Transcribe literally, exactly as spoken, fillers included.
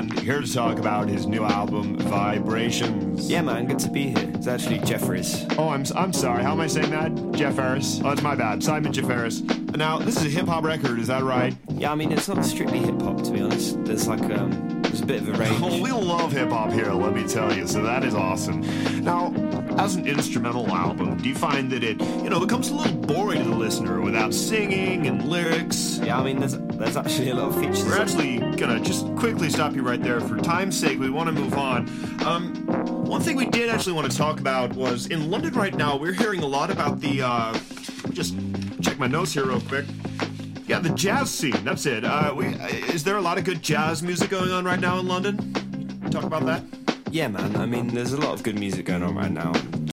Roland, here to talk about his new album, Vibrations. Yeah, man, good to be here. It's actually Jeff Harris. Oh, I'm I'm sorry. How am I saying that? Jeff Harris. Oh, that's my bad. Simon Jeff Harris. Now, this is a hip-hop record, is that right? Yeah, I mean, it's not strictly hip-hop, to be honest. There's like, um, there's a bit of a range. Oh, we love hip-hop here, let me tell you, so that is awesome. Now, as an instrumental album, do you find that it, you know, becomes a little boring to the listener without singing and lyrics? Yeah, I mean, there's there's actually a lot of features. We're actually gonna just quickly stop you right there. For time's sake, we want to move on. Um, one thing we did actually want to talk about was, in London right now, we're hearing a lot about the, uh, just check my notes here real quick. Yeah, the jazz scene, that's it. Uh, we, uh, is there a lot of good jazz music going on right now in London? Talk about that? Yeah, man, I mean, there's a lot of good music going on right now.